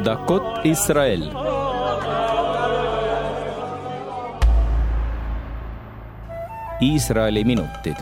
דקות ישראל. Iisraeli minutid.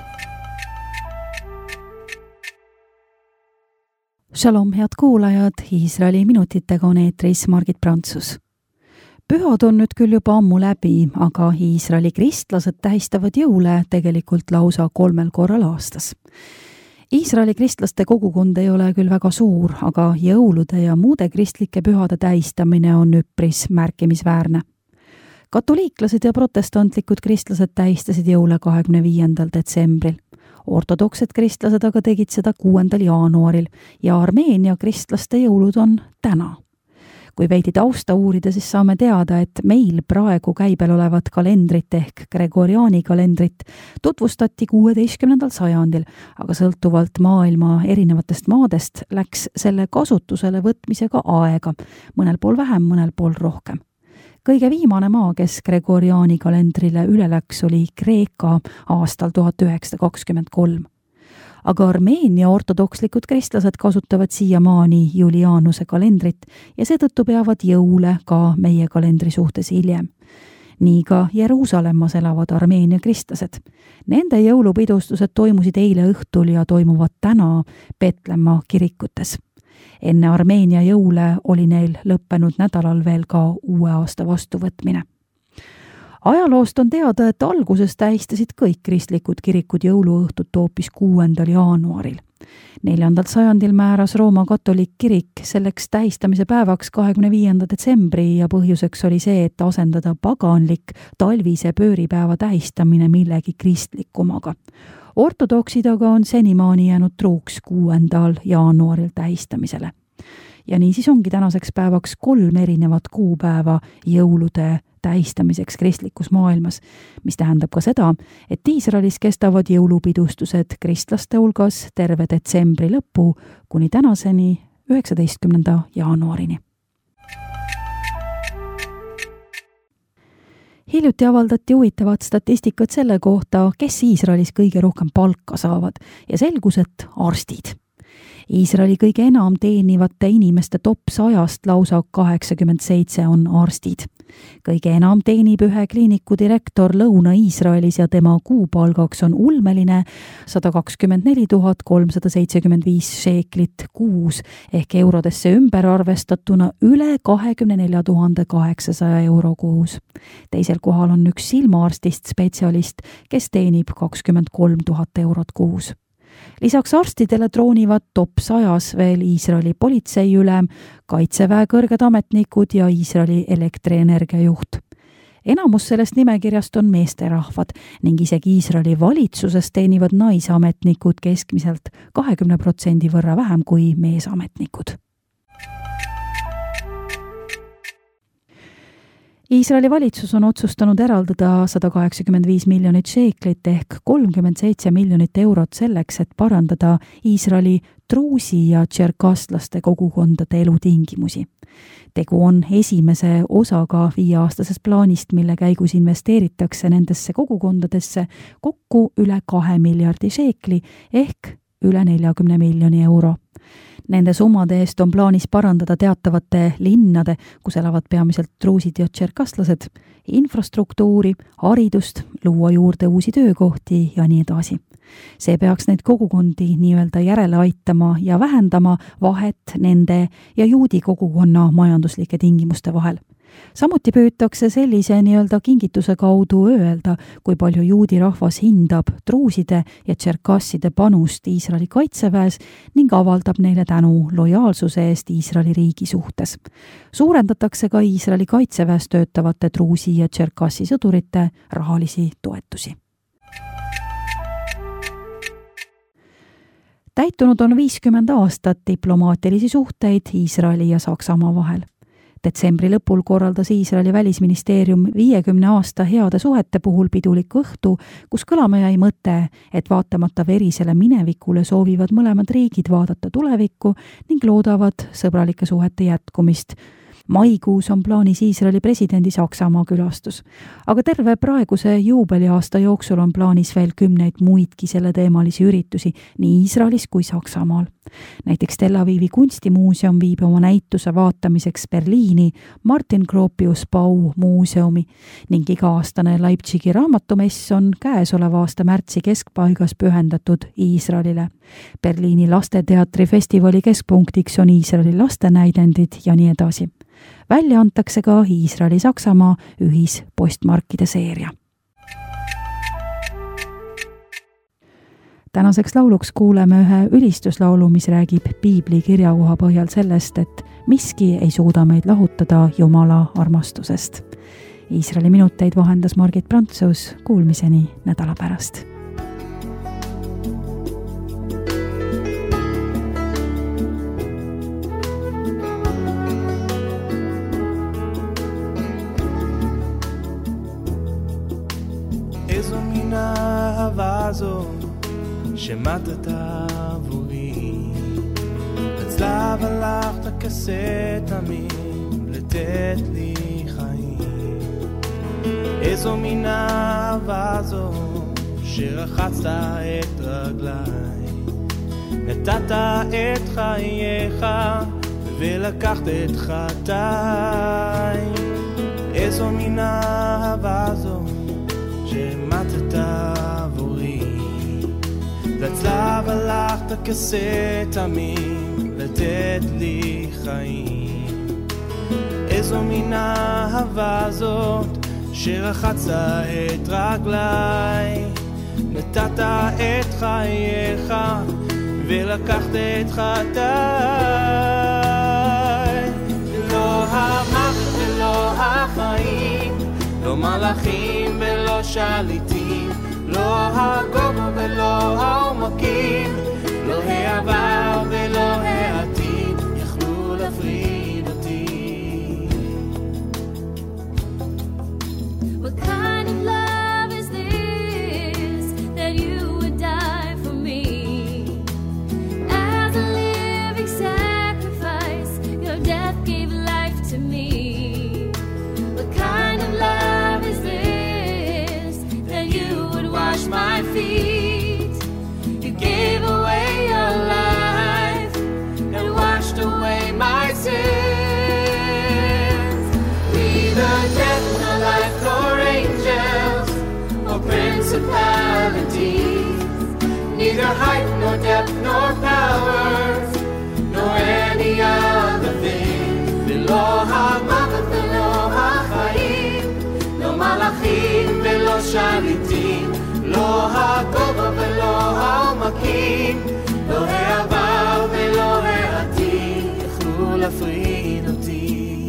Shalom, head kuulajad, Iisraeli minutitega on eetris Margit Prantsus. Pühad on nüüd küll juba ammu läbi, aga Iisraeli kristlased tähistavad jõule tegelikult lausa 3 korral aastas. Iisraeli kristlaste kogukond ei ole küll väga suur, aga jõulude ja muude kristlike pühade tähistamine on üpris märkimisväärne. Katoliiklased ja protestantlikud kristlased tähistasid jõule 25. detsembril. Ortodoksed kristlased aga tegid seda 6. jaanuaril ja Armeenia kristlaste jõulud on täna. Kui veidi tausta uurida, siis saame teada, et meil praegu käibel olevat kalendrit ehk Gregoriani kalendrit tutvustati 16. sajandil, aga sõltuvalt maailma erinevatest maadest läks selle kasutusele võtmisega aega, mõnel pool vähem, mõnel pool rohkem. Kõige viimane maa, kes Gregoriani kalendrile üle läks, oli Kreeka aastal 1923. Aga Armeenia ortodokslikud kristlased kasutavad siiamaani Julianuse kalendrit ja seetõttu peavad jõule ka meie kalendri suhtes hiljem. Nii ka Jeruusalemmas elavad Armeenia kristlased. Nende jõulupidustused toimusid eile õhtul ja toimuvad täna Petlemma kirikutes. Enne Armeenia jõule oli neil lõppenud nädalal veel ka uue aasta vastuvõtmine. Ajaloost on teada, et alguses tähistasid kõik kristlikud kirikud jõuluõhtut hoopis 6. jaanuaril. 4. sajandil määras Rooma katoliik kirik selleks tähistamise päevaks 25. detsembri ja põhjuseks oli see, et asendada paganlik talvise pööripäeva tähistamine millegi kristlikumaga. Ortodoksid aga on senimaani jäänud truuks 6. jaanuaril tähistamisele. Ja niisiis ongi tänaseks päevaks 3 erinevat kuupäeva jõulude tähistamiseks kristlikus maailmas, mis tähendab ka seda, et Iisraelis kestavad jõulupidustused kristlaste hulgas terve detsembri lõppu kuni tänaseni 19. jaanuarini. Hiljuti avaldati huvitavat statistikat selle kohta, kes Iisraelis kõige rohkem palka saavad ja selgus, et arstid. Iisraeli kõige enam teenivate inimeste top 100-st lausa 87 on arstid. Kõige enam teenib ühe kliiniku direktor Lõuna-Iisraelis ja tema kuupalgaks on ulmeline 124 375 šeeklit kuus ehk eurodesse ümber arvestatuna üle 24 800 euro kuus. Teisel kohal on üks silmaarstist spetsialist, kes teenib 23 000 eurot kuus. Lisaks arstidele troonivad top 100-s veel Iisraeli politseiülem, kaitseväe kõrged ametnikud ja Iisraeli elektrienergia juht. Enamus sellest nimekirjast on meesterahvad ning isegi Iisraeli valitsuses teenivad naisametnikud keskmiselt 20% võrra vähem kui meesametnikud. Iisraeli valitsus on otsustanud eraldada 185 miljonit šeeklit ehk 37 miljonit eurot selleks, et parandada Iisraeli druusi ja tšerkasslaste kogukondade elutingimusi. Tegu on esimese osaga 5-aastasest plaanist, mille käigus investeeritakse nendesse kogukondadesse kokku üle 2 miljardi šeekli ehk üle 40 miljoni euro. Nende summade eest on plaanis parandada teatavate linnade, kus elavad peamiselt druusid ja tšerkaslased, infrastruktuuri, haridust, luua juurde uusi töökohti ja nii edasi. See peaks neid kogukondi nii-öelda järele aitama ja vähendama vahet nende ja juudi kogukonna majanduslike tingimuste vahel. Samuti püütakse sellise nii-öelda kingituse kaudu öelda, kui palju juudi rahvas hindab druuside ja tšerkasside panust Iisraeli kaitseväes ning avaldab neile tänu lojaalsuse eest Iisraeli riigi suhtes. Suurendatakse ka Iisraeli kaitseväes töötavate druusi ja tšerkassi sõdurite rahalisi toetusi. Täitunud on 50 aastat diplomaatilisi suhteid Iisraeli ja Saksamaa vahel. Detsembri lõpul korraldas Iisraeli välisministeerium 50 aasta heade suhete puhul piduliku õhtu, kus kõlama jäi mõte, et vaatamata verisele minevikule soovivad mõlemad riigid vaadata tulevikku ning loodavad sõbralike suhete jätkumist. Maikuus on plaanis Iisraeli presidendi Saksamaa külastus, aga terve praeguse juubeliaasta jooksul on plaanis veel 10 muidki selleteemalisi üritusi nii Iisraelis kui Saksamaal. Näiteks Tel Avivi kunstimuuseum viib oma näituse vaatamiseks Berliini Martin Gropius-Bau muuseumi ning iga-aastane Leipzigi raamatumess on käesoleva aasta märtsi keskpaigas pühendatud Iisraelile. Berliini lasteteatri festivali keskpunktiks on Iisraeli lastenäidendid ja nii edasi. Välja antakse ka Iisraeli-Saksamaa ühispostmarkide seeria. Tänaseks lauluks kuuleme ühe ülistuslaulu, mis räägib piibli kirjakoha põhjal sellest, et miski ei suuda meid lahutada Jumala armastusest. Iisraeli minuteid vahendas Margit Prantsus, kuulmiseni nädala pärast. איזו מן האהבה הזו שמתת עבורי, בצלב הלכת כסתמים לתת לי חיים. איזו מן האהבה הזו שרחצת את רגליי, נתת את חייך ולקחת את חטאי. איזו מן האהבה הזו שמתת עבורי, לצלב הלכת כסתמים לתת לי חיים. איזו מן האהבה הזאת שרחצת את רגליי, נתת את חייך ולקחת את חטאי. לא המוות ולא החיים, לא מלאכים ולא שליטים, לא הגובה ולא העומקים, לא העבר ולא העתיד יכלו להפריד אותי. What kind of love is this that you would die for me? As a living sacrifice, your death gave life to me. What kind of love is this that you would wash my feet? You gave away your life and washed away my sins. Neither death nor life nor angels or principalities, neither height nor depth nor powers nor any other thing, below המוות ולא החיים, לא מלאכים ולא שליטים, לא הגובה ולא העומקים, לא העבר ולא העתיד יכלו להפריד אותי.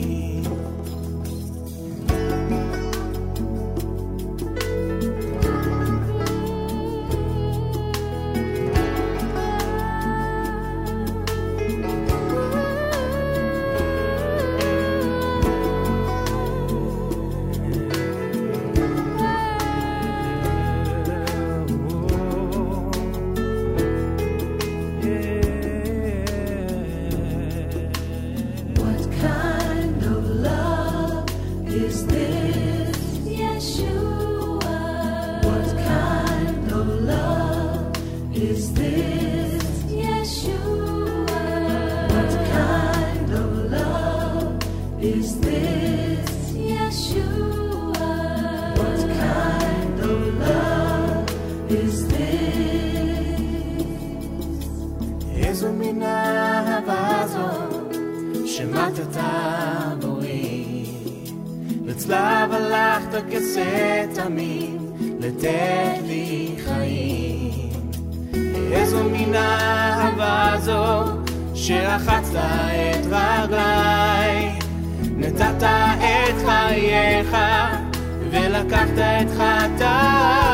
איזו מן האהבה הזאת שמתת עבורי, לצלב הלכת כסתמים לתת לי חיים. איזו מן האהבה הזאת שרחצת את רגליי, נתת את חייך ולקחת את חטאי.